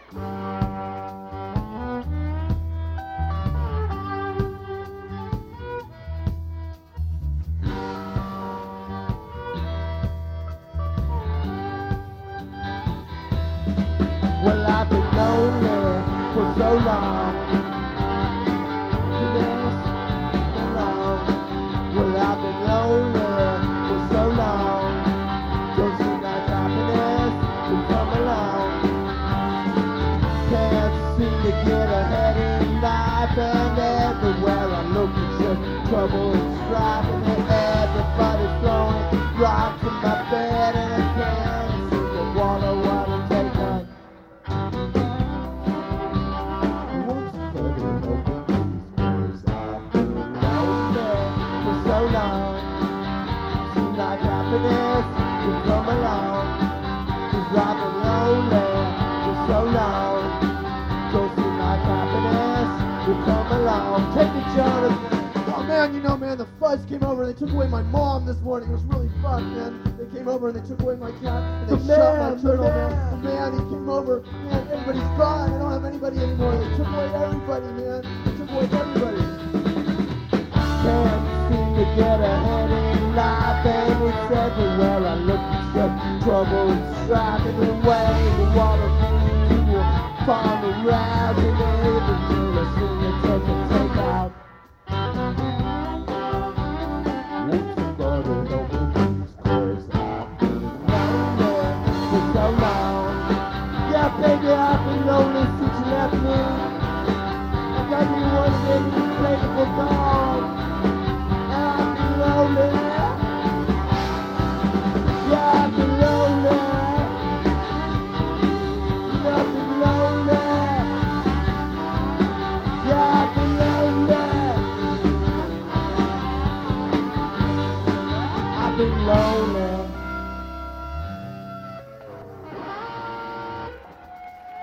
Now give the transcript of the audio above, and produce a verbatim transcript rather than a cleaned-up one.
Well, I've been lonely for so long. Yes, so long. Well, I've been lonely for so long. Don't seem like happiness will come along. Can't seem to get ahead in life, and everywhere I look it's just trouble and strife, and everybody's throwing rocks in my bed, and I can't seem to water what I'm taking. So long, seems like happiness will come along. Cause I've been lonely for so long. Don't seem like happiness will come along. Take it, Jonathan. Oh man, you know, man, the fuzz came over and they took away my mom this morning. It was really fun, man. They came over and they took away my cat and they The shot man, my the turtle, man. man. The man, he came over, man, everybody's gone. I don't have anybody anymore. They took away everybody, man. They took away everybody. Can't seem to get ahead in life, and it's everywhere I look, it's just trouble and strife. And the way the water moves, people farm around, and everything I seem to take and take out. Won't somebody help me please, 'cause I've been lonely for so long. Yeah, baby, I've been lonely since you left me. I got me one baby, inflatable dog.